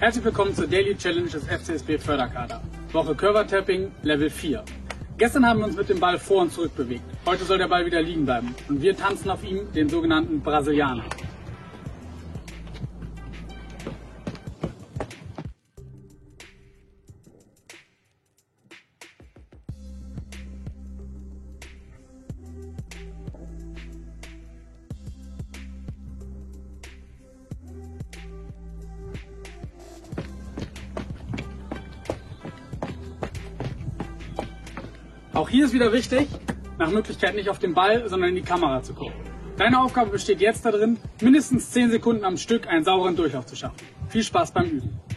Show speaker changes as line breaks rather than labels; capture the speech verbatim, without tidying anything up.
Herzlich willkommen zur Daily Challenge des F C S B Förderkader. Woche Curver Tapping Level vier. Gestern haben wir uns mit dem Ball vor und zurück bewegt. Heute soll der Ball wieder liegen bleiben und wir tanzen auf ihm den sogenannten Brasilianer. Auch hier ist wieder wichtig, nach Möglichkeit nicht auf den Ball, sondern in die Kamera zu gucken. Deine Aufgabe besteht jetzt darin, mindestens zehn Sekunden am Stück einen sauberen Durchlauf zu schaffen. Viel Spaß beim Üben!